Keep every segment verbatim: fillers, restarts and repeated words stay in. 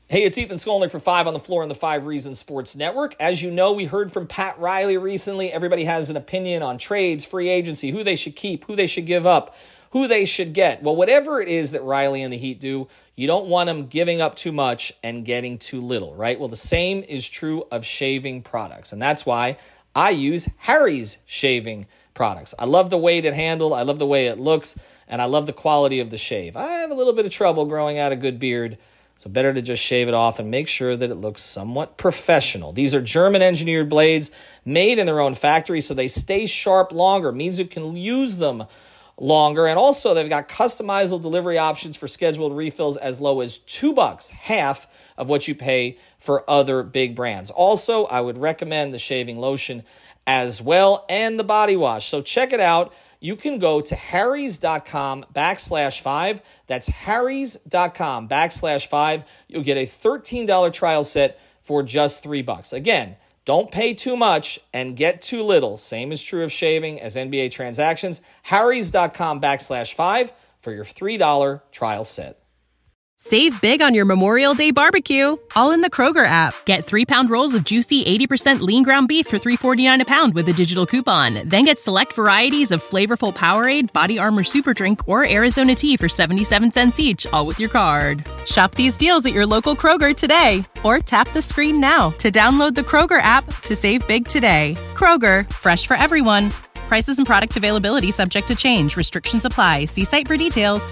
Hey, it's Ethan Skolnick for Five on the Floor on the Five Reasons Sports Network. As you know, we heard from Pat Riley recently. Everybody has an opinion on trades, free agency, who they should keep, who they should give up, who they should get. Well, whatever it is that Riley and the Heat do, you don't want them giving up too much and getting too little, right? Well, the same is true of shaving products, and that's why I use Harry's shaving products. I love the weight it handles, I love the way it looks, and I love the quality of the shave. I have a little bit of trouble growing out a good beard, so better to just shave it off and make sure that it looks somewhat professional. These are German-engineered blades made in their own factory, so they stay sharp longer. It means you can use them longer. And also, they've got customizable delivery options for scheduled refills as low as two bucks, half of what you pay for other big brands. Also, I would recommend the shaving lotion as well and the body wash. So check it out. You can go to harrys.com backslash five. That's harrys.com backslash five. You'll get a thirteen dollars trial set for just three bucks. Again, don't pay too much and get too little. Same is true of shaving as N B A transactions. harrys.com backslash five for your three dollars trial set. Save big on your Memorial Day barbecue, all in the Kroger app. Get three-pound rolls of juicy eighty percent lean ground beef for three forty-nine a pound with a digital coupon. Then get select varieties of flavorful Powerade, Body Armor Super Drink, or Arizona tea for seventy-seven cents each, all with your card. Shop these deals at your local Kroger today, or tap the screen now to download the Kroger app to save big today. Kroger, fresh for everyone. Prices and product availability subject to change. Restrictions apply. See site for details.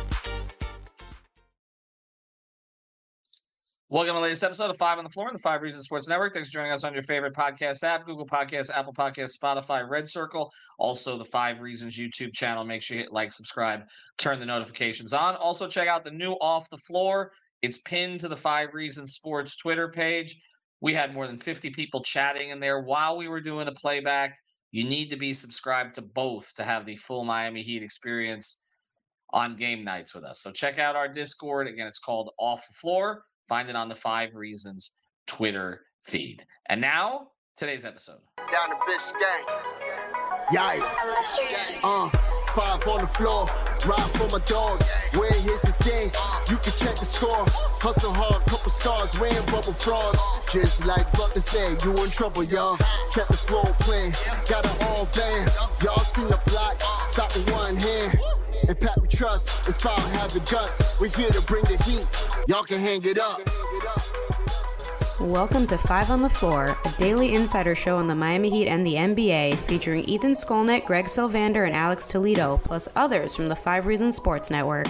Welcome to the latest episode of Five on the Floor on the Five Reasons Sports Network. Thanks for joining us on your favorite podcast app, Google Podcasts, Apple Podcasts, Spotify, Red Circle. Also, the Five Reasons YouTube channel. Make sure you hit like, subscribe, turn the notifications on. Also, check out the new Off the Floor. It's pinned to the Five Reasons Sports Twitter page. We had more than fifty people chatting in there while we were doing a playback. You need to be subscribed to both to have the full Miami Heat experience on game nights with us. So check out our Discord. Again, it's called Off the Floor. Find it on the Five Reasons Twitter feed. And now, today's episode. Down to Biscayne. Yikes. Uh, five on the floor. Ride for my dogs. Where here's the thing. You can check the score. Hustle hard, couple scars. Wearing bubble frogs. Just like Butler said, you in trouble, y'all. Kept the floor playing. Got it all band. Y'all seen the block. Stop with one hand. And Pat, we trust, it's power, have the guts. We're here to bring the heat. Y'all can hang it up. Welcome to Five on the Floor, a daily insider show on the Miami Heat and the N B A, featuring Ethan Skolnick, Greg Sylvander, and Alex Toledo, plus others from the Five Reasons Sports Network.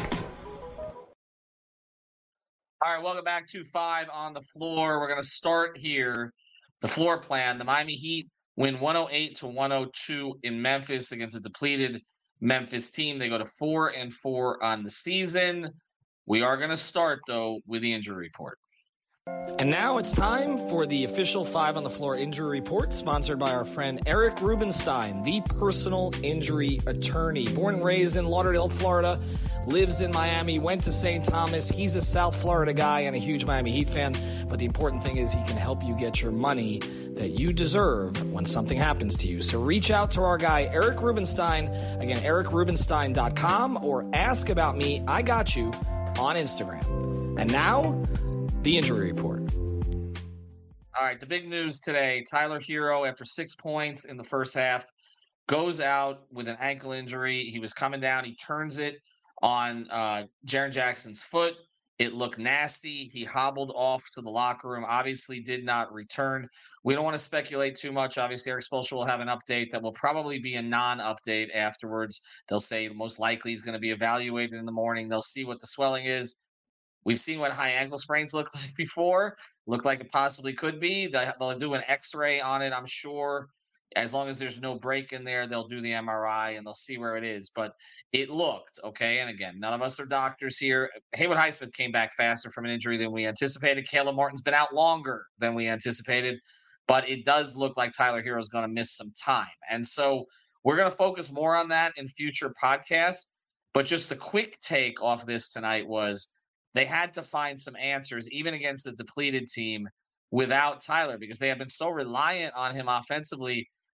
All right, welcome back to Five on the Floor. We're going to start here. The floor plan, the Miami Heat win one oh eight to one oh two in Memphis against a depleted Memphis team. They go to four and four on the season. We are going to start, though, with the injury report. And now it's time for the official Five on the Floor injury report, sponsored by our friend Eric Rubenstein, the personal injury attorney. Born and raised in Lauderdale, Florida, lives in Miami, went to Saint Thomas. He's a South Florida guy and a huge Miami Heat fan. But the important thing is he can help you get your money that you deserve when something happens to you. So reach out to our guy, Eric Rubenstein. Again, eric rubenstein dot com, or ask about me, I got you, on Instagram. And now, the injury report. All right, the big news today, Tyler Herro, after six points in the first half, goes out with an ankle injury. He was coming down. He turns it on uh, Jaren Jackson's foot. It looked nasty. He hobbled off to the locker room, obviously did not return. We don't want to speculate too much. Obviously, Erik Spoelstra will have an update that will probably be a non-update afterwards. They'll say most likely he's going to be evaluated in the morning. They'll see what the swelling is. We've seen what high ankle sprains look like before. Look like it possibly could be. They'll do an X-ray on it, I'm sure. As long as there's no break in there, they'll do the M R I and they'll see where it is. But it looked, okay, and again, none of us are doctors here. Haywood Highsmith came back faster from an injury than we anticipated. Caleb Martin's been out longer than we anticipated. But it does look like Tyler Herro is going to miss some time. And so we're going to focus more on that in future podcasts. But just the quick take off this tonight was they had to find some answers, even against a depleted team, without Tyler, because they have been so reliant on him offensively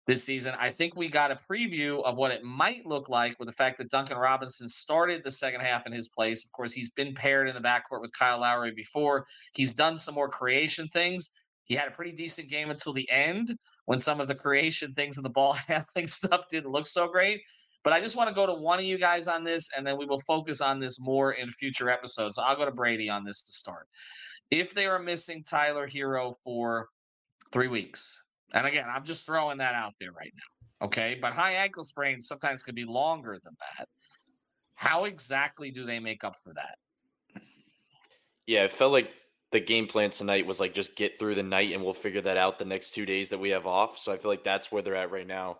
this season. I think we got a preview of what it might look like with the fact that Duncan Robinson started the second half in his place. Of course, he's been paired in the backcourt with Kyle Lowry before. He's done some more creation things. He had a pretty decent game until the end when some of the creation things and the ball handling stuff didn't look so great. But I just want to go to one of you guys on this, and then we will focus on this more in future episodes. So I'll go to Brady on this to start. If they are missing Tyler Hero for three weeks, and again, I'm just throwing that out there right now, okay? But high ankle sprains sometimes can be longer than that. How exactly do they make up for that? Yeah, it felt like the game plan tonight was like just get through the night and we'll figure that out the next two days that we have off. So I feel like that's where they're at right now.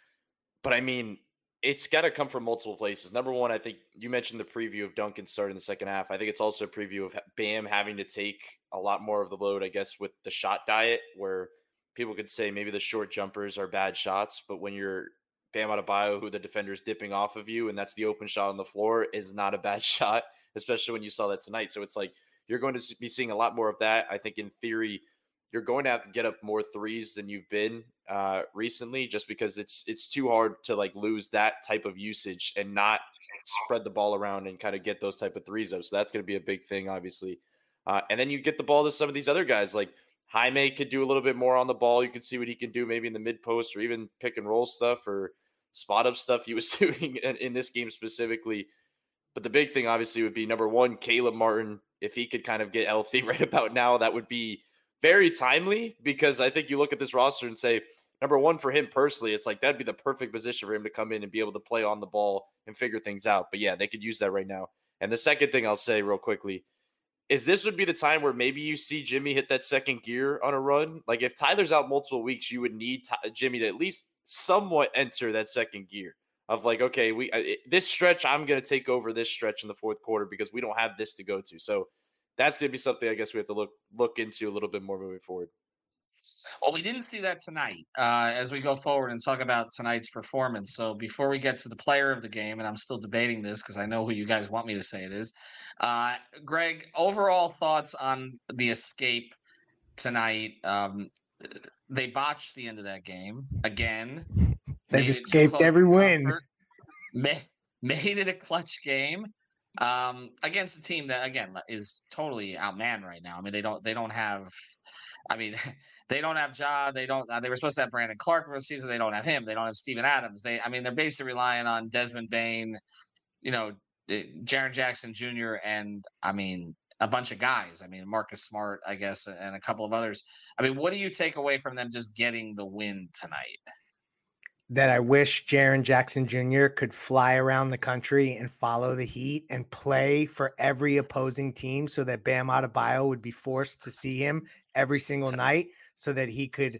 But I mean, it's got to come from multiple places. Number one, I think you mentioned the preview of Duncan starting the second half. I think it's also a preview of Bam having to take a lot more of the load, I guess, with the shot diet, where people could say maybe the short jumpers are bad shots, but when you're Bam Adebayo, who the defender's dipping off of you, and that's the open shot on the floor, is not a bad shot, especially when you saw that tonight. So it's like you're going to be seeing a lot more of that. I think in theory, you're going to have to get up more threes than you've been uh, recently, just because it's it's too hard to like lose that type of usage and not spread the ball around and kind of get those type of threes up. So that's going to be a big thing, obviously. Uh, and then you get the ball to some of these other guys. Like Jaime could do a little bit more on the ball. You could see what he can do maybe in the mid post or even pick and roll stuff or spot up stuff he was doing in, in this game specifically. But the big thing obviously would be, number one, Caleb Martin. If he could kind of get healthy right about now, that would be very timely, because I think you look at this roster and say, number one, for him personally, it's like that'd be the perfect position for him to come in and be able to play on the ball and figure things out. But yeah, they could use that right now. And the second thing I'll say real quickly is this would be the time where maybe you see Jimmy hit that second gear on a run. Like if Tyler's out multiple weeks, you would need Ty- Jimmy to at least somewhat enter that second gear of like, okay, we uh, this stretch, I'm going to take over this stretch in the fourth quarter because we don't have this to go to. So that's going to be something I guess we have to look look into a little bit more moving forward. Well, we didn't see that tonight uh, as we go forward and talk about tonight's performance. So before we get to the player of the game, and I'm still debating this because I know who you guys want me to say it is, uh, Greg, overall thoughts on the escape tonight? Um, they botched the end of that game again. They've escaped every win. Made, made it a clutch game. Um, against a team that again is totally outmanned right now. I mean, they don't they don't have. I mean, they don't have Ja. They don't. Uh, they were supposed to have Brandon Clark for the season. They don't have him. They don't have Steven Adams. They. I mean, they're basically relying on Desmond Bane, you know, Jaren Jackson Junior, and I mean a bunch of guys. I mean, Marcus Smart, I guess, and a couple of others. I mean, what do you take away from them just getting the win tonight? That I wish Jaren Jackson Junior could fly around the country and follow the Heat and play for every opposing team so that Bam Adebayo would be forced to see him every single night so that he could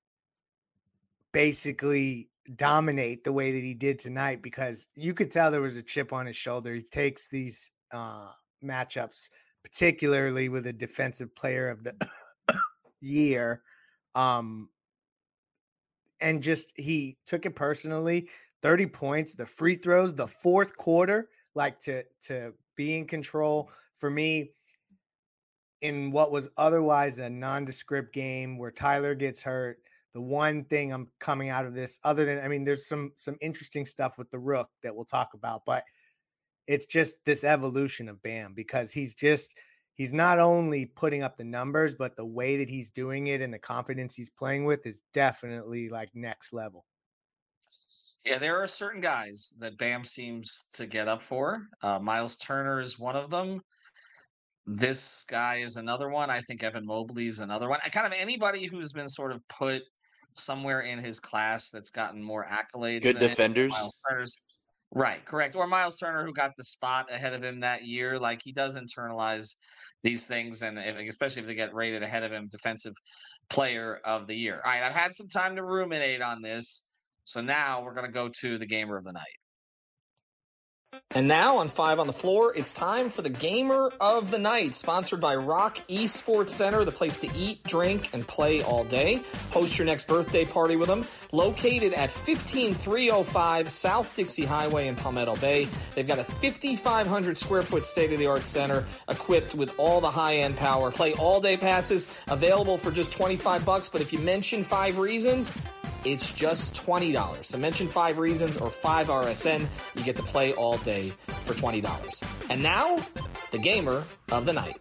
basically dominate the way that he did tonight, because you could tell there was a chip on his shoulder. He takes these uh, matchups, particularly with a defensive player of the year, um, and just he took it personally. thirty points, the free throws, the fourth quarter, like to to be in control for me in what was otherwise a nondescript game where Tyler gets hurt. The one thing I'm coming out of this, other than, I mean, there's some some interesting stuff with the Rook that we'll talk about, but it's just this evolution of Bam, because he's just he's not only putting up the numbers, but the way that he's doing it and the confidence he's playing with is definitely like next level. Yeah, there are certain guys that Bam seems to get up for. Uh, Miles Turner is one of them. This guy is another one. I think Evan Mobley is another one. I kind of anybody who's been sort of put somewhere in his class that's gotten more accolades. Good than defenders. Miles Turner's. Right, correct. Or Miles Turner, who got the spot ahead of him that year. Like, he does internalize these things, and especially if they get rated ahead of him, defensive player of the year. All right, I've had some time to ruminate on this, so now we're going to go to the gamer of the night. And now on Five on the Floor, it's time for the Gamer of the Night, sponsored by Rock Esports Center, the place to eat, drink, and play all day. Host your next birthday party with them. Located at fifteen three oh five South Dixie Highway in Palmetto Bay. They've got a fifty-five hundred square foot state-of-the-art center equipped with all the high-end power. Play all day passes available for just twenty-five bucks, but if you mention Five Reasons, It's just twenty dollars. So mention five reasons or five R S N. You get to play all day for twenty dollars. And now, the gamer of the night.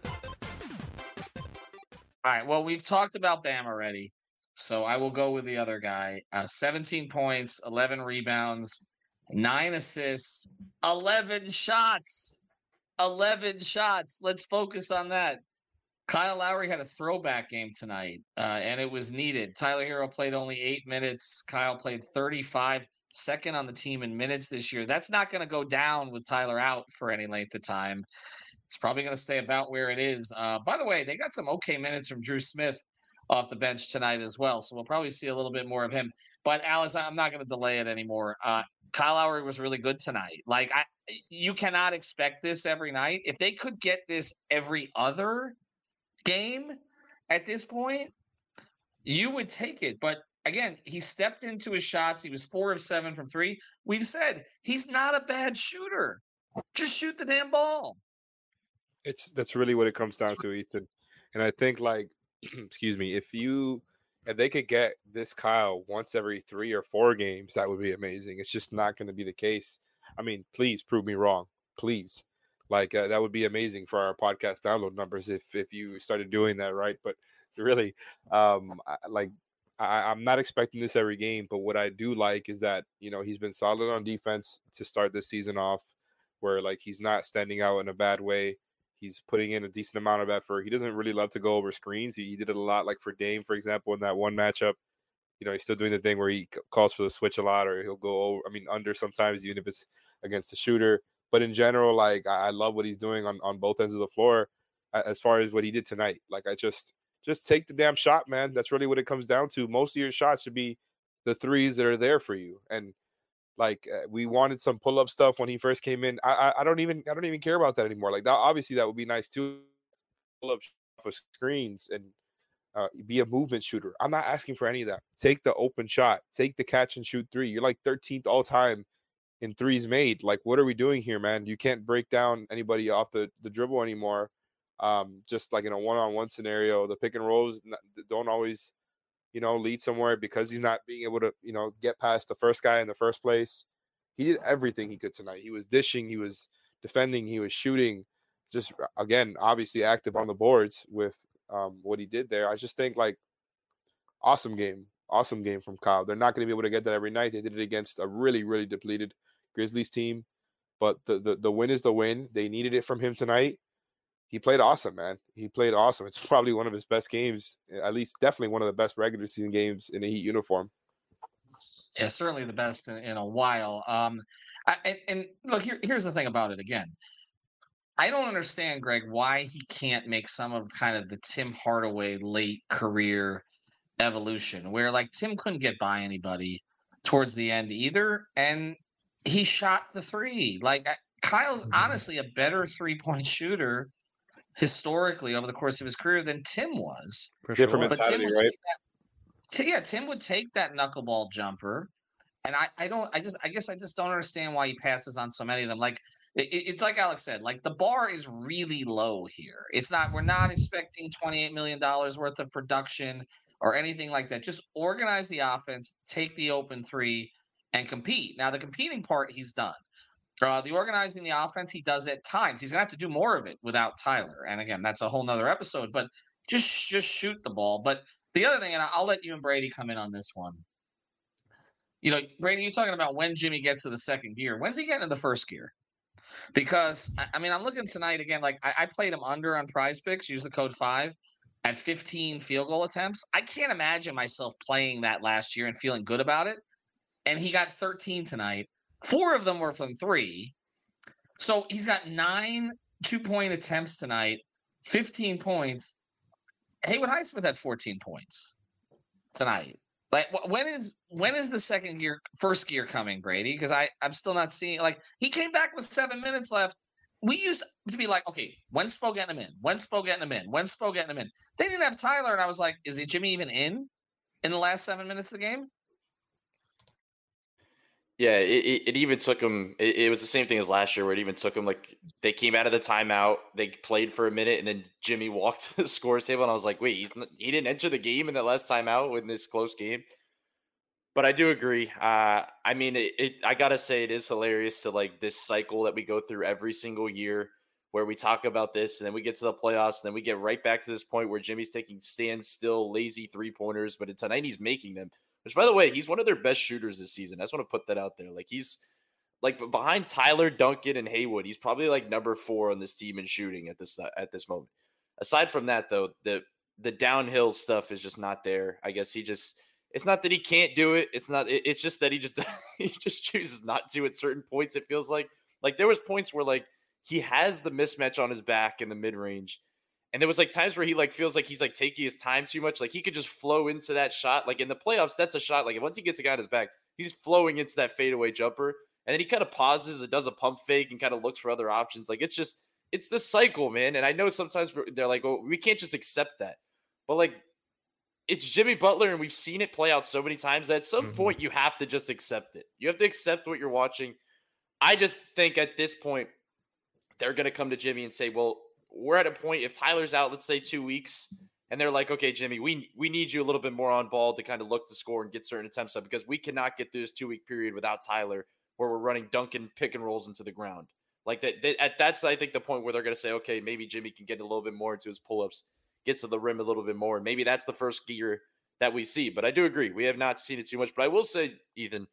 All right. Well, we've talked about Bam already, so I will go with the other guy. Uh, seventeen points, eleven rebounds, nine assists, eleven shots. eleven shots. Let's focus on that. Kyle Lowry had a throwback game tonight, uh, and it was needed. Tyler Hero played only eight minutes. Kyle played thirty-five, second on the team in minutes this year. That's not going to go down with Tyler out for any length of time. It's probably going to stay about where it is. Uh, by the way, they got some okay minutes from Drew Smith off the bench tonight as well, so we'll probably see a little bit more of him. But, Alice, I'm not going to delay it anymore. Uh, Kyle Lowry was really good tonight. Like, I, you cannot expect this every night. If they could get this every other game at this point, you would take it. But, again, he stepped into his shots. He was four of seven from three. We've said he's not a bad shooter. Just shoot the damn ball. It's that's really what it comes down to, Ethan. And I think, like, excuse me, if you if they could get this Kyle once every three or four games, that would be amazing. It's just not going to be the case. I mean, please prove me wrong, please. Like uh, that would be amazing for our podcast download numbers if if you started doing that, right? But really, um, I, like I, I'm not expecting this every game. But what I do like is that you know he's been solid on defense to start this season off, where like he's not standing out in a bad way. He's putting in a decent amount of effort. He doesn't really love to go over screens. He, he did it a lot, like for Dame, for example, in that one matchup. You know, he's still doing the thing where he c- calls for the switch a lot, or he'll go over, I mean, under sometimes, even if it's against the shooter. But in general, like, I, I love what he's doing on, on both ends of the floor as far as what he did tonight. Like, I just, just take the damn shot, man. That's really what it comes down to. Most of your shots should be the threes that are there for you. And, Like uh, we wanted some pull up stuff when he first came in. I, I I don't even I don't even care about that anymore. Like that, obviously that would be nice too. Pull up for screens and uh, be a movement shooter. I'm not asking for any of that. Take the open shot. Take the catch and shoot three. You're like thirteenth all time in threes made. Like what are we doing here, man? You can't break down anybody off the, the dribble anymore. Um, just like in a one on one scenario, the pick and rolls don't always. You know, lead somewhere because he's not being able to, you know, get past the first guy in the first place. He did everything he could tonight. He was dishing, he was defending, he was shooting. Just, again, obviously active on the boards with um, what he did there. I just think, like, awesome game. Awesome game from Kyle. They're not going to be able to get that every night. They did it against a really, really depleted Grizzlies team. But the, the, the win is the win. They needed it from him tonight. He played awesome, man. He played awesome. It's probably one of his best games, at least definitely one of the best regular season games in a Heat uniform. Yeah, certainly the best in, in a while. Um, I, and, and look, here, here's the thing about it again. I don't understand, Greg, why he can't make some of kind of the Tim Hardaway late career evolution where like Tim couldn't get by anybody towards the end either. And he shot the three. Like Kyle's honestly a better three-point shooter historically over the course of his career than Tim was. For sure. Different but Tim mentality, would right? take that, yeah, Tim would take that knuckleball jumper. And I, I don't, I just, I guess I just don't understand why he passes on so many of them. Like, it, it's like Alex said, like the bar is really low here. It's not, we're not expecting twenty-eight million dollars worth of production or anything like that. Just organize the offense, take the open three, and compete. Now, the competing part he's done. Uh, the organizing the offense, he does at times. He's going to have to do more of it without Tyler. And again, that's a whole nother episode, but just, just shoot the ball. But the other thing, and I'll let you and Brady come in on this one. You know, Brady, you're talking about when Jimmy gets to the second gear. When's he getting to the first gear? Because, I mean, I'm looking tonight again, like I, I played him under on Prize Picks, use the code five, at fifteen field goal attempts. I can't imagine myself playing that last year and feeling good about it. And he got thirteen tonight. Four of them were from three. So he's got nine two-point attempts tonight, fifteen points. Haywood Highsmith had fourteen points tonight. Like, when is when is the second gear, first gear coming, Brady? Because I I'm still not seeing. Like, he came back with seven minutes left. We used to be like, okay, when's Spo getting him in? When's Spo getting him in? When's Spo getting him in? They didn't have Tyler, and I was like, is it Jimmy even in in the last seven minutes of the game? Yeah, it, it, it even took him. It, it was the same thing as last year, where it even took him. Like they came out of the timeout, they played for a minute, and then Jimmy walked to the scores table, and I was like, "Wait, he's not, he didn't enter the game in that last timeout in this close game." But I do agree. Uh, I mean, it, it. I gotta say, it is hilarious to like this cycle that we go through every single year, where we talk about this, and then we get to the playoffs, and then we get right back to this point where Jimmy's taking standstill, lazy three pointers, but tonight he's making them. Which, by the way, he's one of their best shooters this season. I just want to put that out there. Like he's like behind Tyler, Duncan, and Haywood, he's probably like number four on this team in shooting at this at this moment. Aside from that, though, the the downhill stuff is just not there. I guess he just. It's not that he can't do it. It's not. It's just that he just he just chooses not to at certain points. It feels like like there was points where like he has the mismatch on his back in the mid range, and there was like times where he like feels like he's like taking his time too much. Like he could just flow into that shot. Like in the playoffs, that's a shot. Like once he gets a guy on his back, he's flowing into that fadeaway jumper, and then he kind of pauses and does a pump fake and kind of looks for other options. Like it's just it's the cycle, man. And I know sometimes they're like, oh, we can't just accept that, but like. It's Jimmy Butler, and we've seen it play out so many times that at some mm-hmm. point you have to just accept it. You have to accept what you're watching. I just think at this point, they're going to come to Jimmy and say, well, we're at a point, if Tyler's out, let's say two weeks, and they're like, okay, Jimmy, we we need you a little bit more on ball to kind of look to score and get certain attempts up because we cannot get through this two-week period without Tyler where we're running Duncan pick and rolls into the ground. Like that, that that's, I think, the point where they're going to say, okay, maybe Jimmy can get a little bit more into his pull-ups. Gets to the rim a little bit more. And maybe that's the first gear that we see. But I do agree. We have not seen it too much. But I will say, Ethan,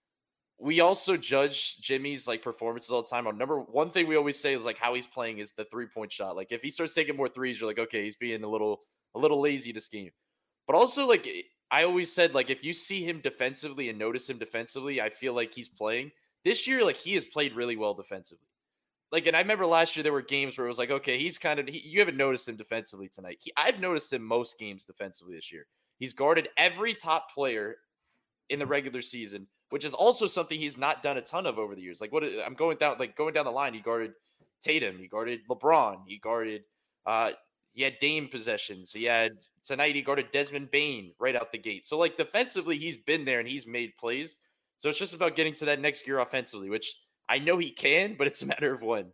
we also judge Jimmy's like performances all the time. On number one thing we always say is like how he's playing is the three-point shot. Like if he starts taking more threes, you're like, okay, he's being a little a little lazy this game. But also, like I always said, like if you see him defensively and notice him defensively, I feel like he's playing. This year, like he has played really well defensively. Like, and I remember last year there were games where it was like, okay, he's kind of, he, you haven't noticed him defensively tonight. He, I've noticed him most games defensively this year. He's guarded every top player in the regular season, which is also something he's not done a ton of over the years. Like what I'm going down, like going down the line, he guarded Tatum, he guarded LeBron, he guarded, uh, he had Dame possessions. He had tonight, he guarded Desmond Bane right out the gate. So like defensively, he's been there and he's made plays. So it's just about getting to that next gear offensively, which I know he can, but it's a matter of when.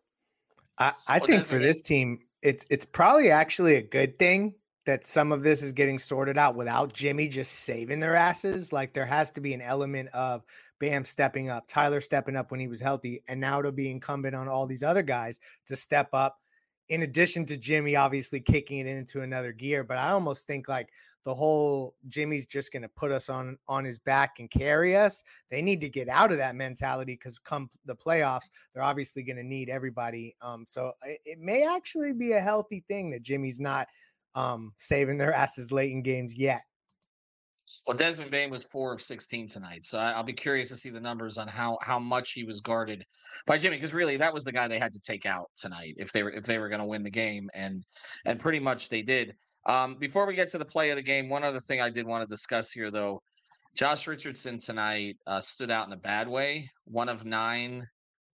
I, I well, think for this team, it's it's probably actually a good thing that some of this is getting sorted out without Jimmy just saving their asses. Like there has to be an element of Bam stepping up, Tyler stepping up when he was healthy, and now it'll be incumbent on all these other guys to step up. In addition to Jimmy obviously kicking it into another gear, but I almost think like the whole Jimmy's just going to put us on, on his back and carry us. They need to get out of that mentality because come the playoffs, they're obviously going to need everybody. Um, so it, it may actually be a healthy thing that Jimmy's not um, saving their asses late in games yet. Well, Desmond Bane was four of sixteen tonight, so I'll be curious to see the numbers on how how much he was guarded by Jimmy, because really that was the guy they had to take out tonight if they were if they were going to win the game, and and pretty much they did. Um, before we get to the play of the game, one other thing I did want to discuss here, though, Josh Richardson tonight uh, stood out in a bad way. One of nine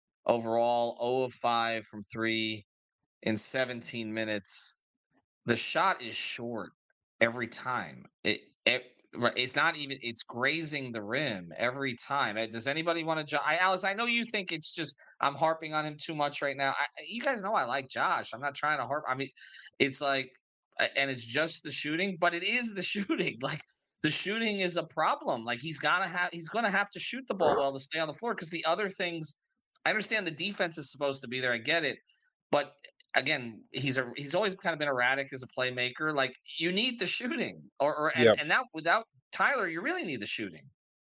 overall, zero of five from three in seventeen minutes. The shot is short every time. It, it It's not even, it's grazing the rim every time. Does anybody want to, jo- I, Alex, I know you think it's just, I'm harping on him too much right now. I, you guys know I like Josh. I'm not trying to harp. I mean, it's like, and it's just the shooting, but it is the shooting. Like the shooting is a problem. Like he's got to have, he's going to have to shoot the ball well to stay on the floor. Cause the other things, I understand the defense is supposed to be there. I get it. But again, he's a he's always kind of been erratic as a playmaker. Like you need the shooting, or, or and, yep. and now without Tyler, you really need the shooting.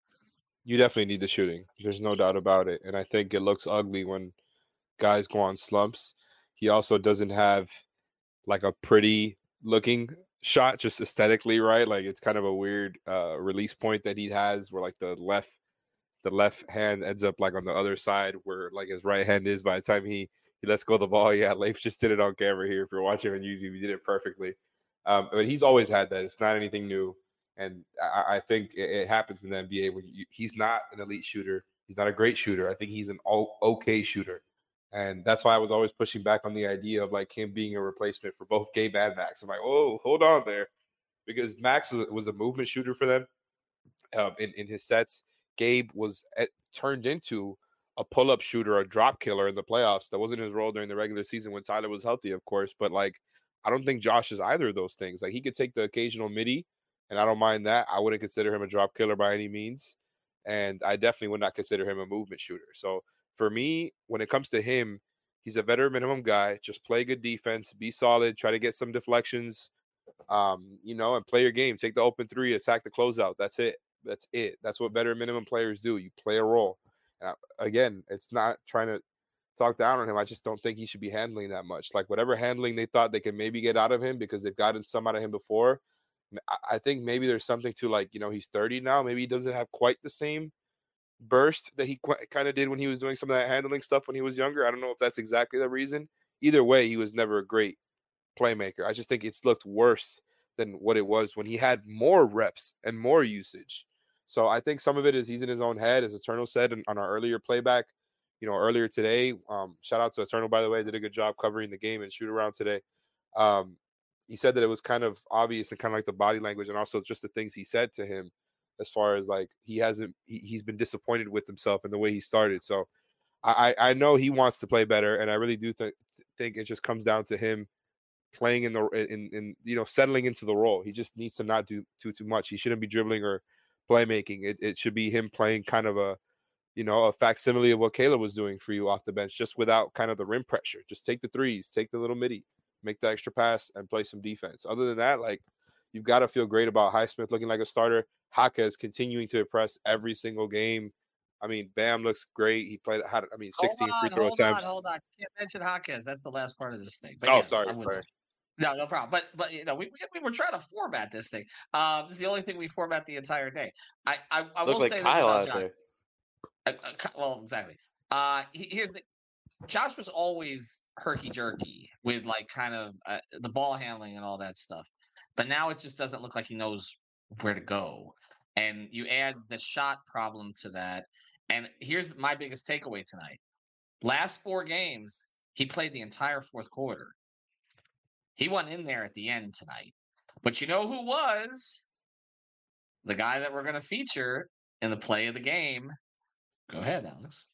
You definitely need the shooting. There's no doubt about it. And I think it looks ugly when guys go on slumps. He also doesn't have like a pretty looking shot, just aesthetically, right? Like it's kind of a weird uh, release point that he has, where like the left the left hand ends up like on the other side, where like his right hand is by the time he. He lets go of the ball. Yeah, Leif just did it on camera here. If you're watching on YouTube, he did it perfectly. Um, but he's always had that. It's not anything new. And I, I think it, it happens in the N B A when you, he's not an elite shooter. He's not a great shooter. I think he's an okay shooter. And that's why I was always pushing back on the idea of like him being a replacement for both Gabe and Max. I'm like, oh, hold on there. Because Max was, was a movement shooter for them um, in, in his sets. Gabe was at, turned into a pull-up shooter, a drop killer in the playoffs. That wasn't his role during the regular season when Tyler was healthy, of course. But, like, I don't think Josh is either of those things. Like, he could take the occasional midi, and I don't mind that. I wouldn't consider him a drop killer by any means, and I definitely would not consider him a movement shooter. So for me, when it comes to him, he's a veteran minimum guy. Just play good defense, be solid, try to get some deflections, um, you know, and play your game. Take the open three, attack the closeout. That's it. That's it. That's what veteran minimum players do. You play a role. Uh, again, it's not trying to talk down on him. I just don't think he should be handling that much. Like whatever handling they thought they could maybe get out of him because they've gotten some out of him before. I think maybe there's something to like, you know, he's thirty now. Maybe he doesn't have quite the same burst that he qu- kind of did when he was doing some of that handling stuff when he was younger. I don't know if that's exactly the reason. Either way, he was never a great playmaker. I just think it's looked worse than what it was when he had more reps and more usage. So I think some of it is he's in his own head, as Eternal said on our earlier playback, you know, earlier today. Um, shout out to Eternal, by the way, did a good job covering the game and shoot around today. Um, he said that it was kind of obvious and kind of like the body language and also just the things he said to him as far as like he hasn't, he, he's been disappointed with himself and the way he started. So I, I know he wants to play better. And I really do th- think it just comes down to him playing in the, in, in, you know, settling into the role. He just needs to not do too, too much. He shouldn't be dribbling or playmaking. It, it should be him playing kind of a, you know, a facsimile of what Caleb was doing for you off the bench, just without kind of the rim pressure. Just take the threes, take the little midi, make the extra pass, and play some defense. Other than that, like, you've got to feel great about Highsmith looking like a starter. Jaquez continuing to impress every single game. I mean, Bam looks great. He played, had, I mean, sixteen on, free throw hold attempts. On, hold on, can't mention Jaquez. That's the last part of this thing. But oh, yes, sorry, I'm with sorry. you. No, no problem. But but you know, we we were trying to format this thing. Um, this is the only thing we format the entire day. I I, I will like say Kyle this about Josh. I, I, well, exactly. Uh, here's the Josh was always herky jerky with like kind of uh, the ball handling and all that stuff, but now it just doesn't look like he knows where to go. And you add the shot problem to that. And here's my biggest takeaway tonight: last four games, he played the entire fourth quarter. He went in there at the end tonight. But you know who was the guy that we're going to feature in the play of the game? Go ahead, Alex.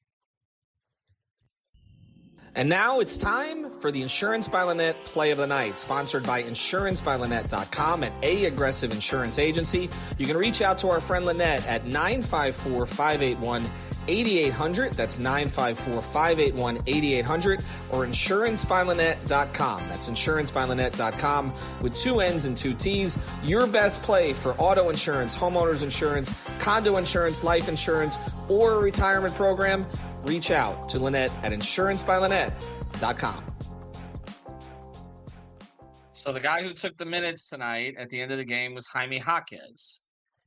And now it's time for the Insurance by Lynette Play of the Night, sponsored by insurance by lynette dot com, an A-aggressive insurance agency. You can reach out to our friend Lynette at nine five four, five eight one, eight eight zero zero. That's nine five four, five eight one, eight eight zero zero, or insurance by lynette dot com. That's insurance by lynette dot com with two N's and two T's. Your best play for auto insurance, homeowners insurance, condo insurance, life insurance, or a retirement program. Reach out to Lynette at insurance by lynette dot com. So the guy who took the minutes tonight at the end of the game was Jaime Jaquez.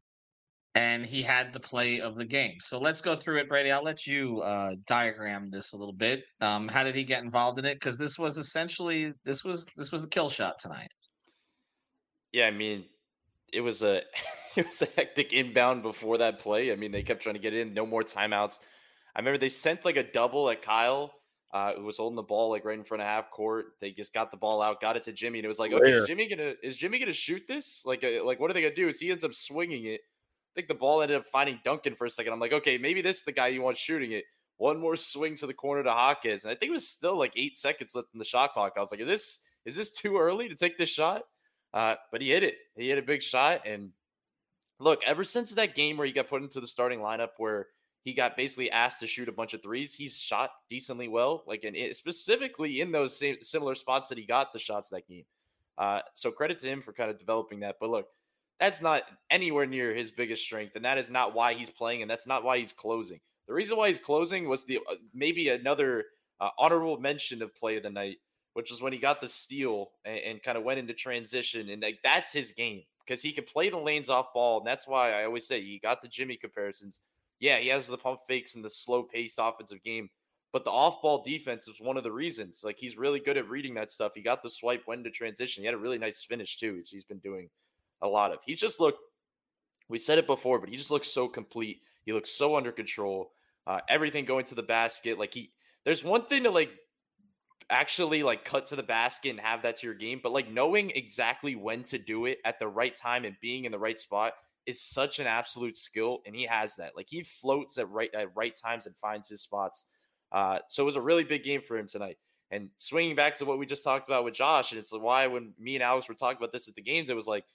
And he had the play of the game. So let's go through it, Brady. I'll let you uh, diagram this a little bit. Um, how did he get involved in it? Because this was essentially this was this was the kill shot tonight. Yeah, I mean, it was a it was a hectic inbound before that play. I mean, they kept trying to get in, no more timeouts. I remember they sent like a double at Kyle, uh, who was holding the ball like right in front of half court. They just got the ball out, got it to Jimmy, and it was like, okay, is Jimmy gonna is Jimmy gonna shoot this? Like, uh, like what are they gonna do? Is he ends up swinging it? I think the ball ended up finding Duncan for a second. I'm like, okay, maybe this is the guy you want shooting it. One more swing to the corner to Jaquez, and I think it was still like eight seconds left in the shot clock. I was like, is this is this too early to take this shot? Uh, but he hit it. He hit a big shot, and look, ever since that game where he got put into the starting lineup where he got basically asked to shoot a bunch of threes, he's shot decently well, like and specifically in those same similar spots that he got the shots that game. Uh, so credit to him for kind of developing that. But look, that's not anywhere near his biggest strength, and that is not why he's playing, and that's not why he's closing. The reason why he's closing was the uh, maybe another uh, honorable mention of play of the night, which was when he got the steal and, and kind of went into transition, and like that's his game because he can play the lanes off ball, and that's why I always say he got the Jimmy comparisons. Yeah, he has the pump fakes and the slow-paced offensive game, but the off-ball defense is one of the reasons. Like, he's really good at reading that stuff. He got the swipe, went into transition. He had a really nice finish, too, which he's been doing a lot of. He just looked – we said it before, but he just looks so complete. He looks so under control. Uh, everything going to the basket. Like, he – there's one thing to, like, actually, like, cut to the basket and have that to your game, but, like, knowing exactly when to do it at the right time and being in the right spot – is such an absolute skill, and he has that. Like, he floats at right at right times and finds his spots. Uh, so it was a really big game for him tonight. And swinging back to what we just talked about with Josh, and it's why when me and Alex were talking about this at the games, it was like,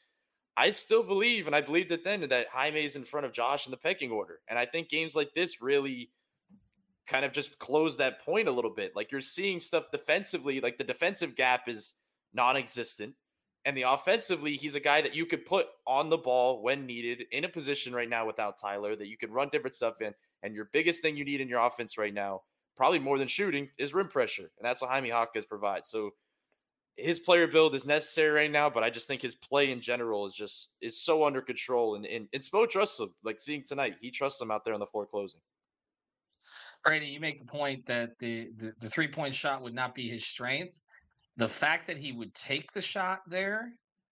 I still believe, and I believed it then, that Jaime is in front of Josh in the pecking order. And I think games like this really kind of just close that point a little bit. Like, you're seeing stuff defensively, like the defensive gap is non-existent. And the offensively, he's a guy that you could put on the ball when needed in a position right now without Tyler that you can run different stuff in. And your biggest thing you need in your offense right now, probably more than shooting, is rim pressure. And that's what Jaime Jaquez provides. So his player build is necessary right now, but I just think his play in general is just is so under control. And, and, and Spo trusts him. Like seeing tonight, he trusts him out there on the floor closing. Brady, you make the point that the, the, the three-point shot would not be his strength. The fact that he would take the shot there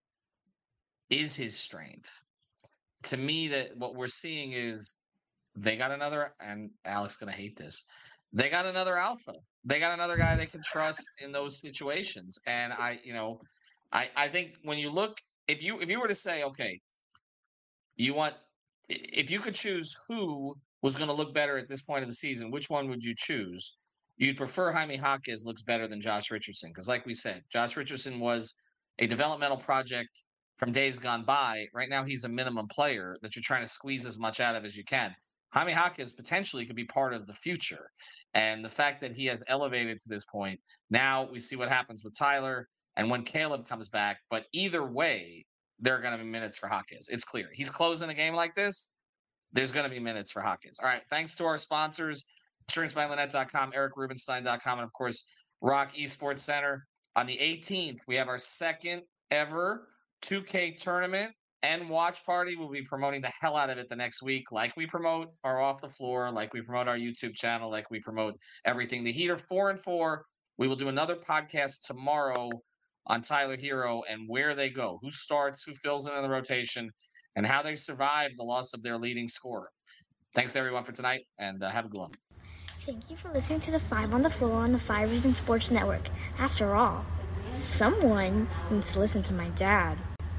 is his strength. To me, that what we're seeing is they got another, and Alex going to hate this, they got another alpha. They got another guy they can trust in those situations. And I, you know, I, I think when you look, if you if you were to say, okay, you want, if you could choose who was going to look better at this point of the season, which one would you choose? You'd prefer Jaime Jaquez looks better than Josh Richardson. Because like we said, Josh Richardson was a developmental project from days gone by. Right now, he's a minimum player that you're trying to squeeze as much out of as you can. Jaime Jaquez potentially could be part of the future. And the fact that he has elevated to this point, now we see what happens with Tyler and when Caleb comes back. But either way, there are going to be minutes for Jaquez. It's clear. He's closing a game like this. There's going to be minutes for Jaquez. All right. Thanks to our sponsors, insurance by Lynette dot com, Eric Rubenstein dot com, and of course, Rock Esports Center. On the eighteenth, we have our second ever two K tournament and watch party. We'll be promoting the hell out of it the next week, like we promote our Off the Floor, like we promote our YouTube channel, like we promote everything. The Heat are four and four. We will do another podcast tomorrow on Tyler Hero and where they go, who starts, who fills in in the rotation, and how they survive the loss of their leading scorer. Thanks everyone for tonight, and uh, have a good one. Thank you for listening to the Five on the Floor on the Five Reasons Sports Network. After all, someone needs to listen to my dad.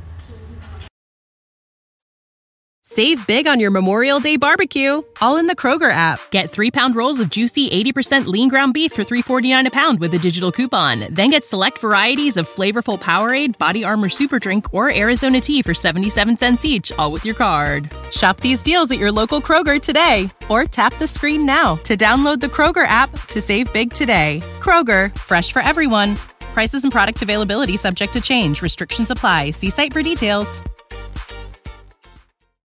Save big on your Memorial Day barbecue, all in the Kroger app. Get three-pound rolls of juicy eighty percent lean ground beef for three forty-nine a pound with a digital coupon. Then get select varieties of flavorful Powerade, Body Armor Super Drink, or Arizona tea for seventy-seven cents each, all with your card. Shop these deals at your local Kroger today, or tap the screen now to download the Kroger app to save big today. Kroger, fresh for everyone. Prices and product availability subject to change. Restrictions apply. See site for details.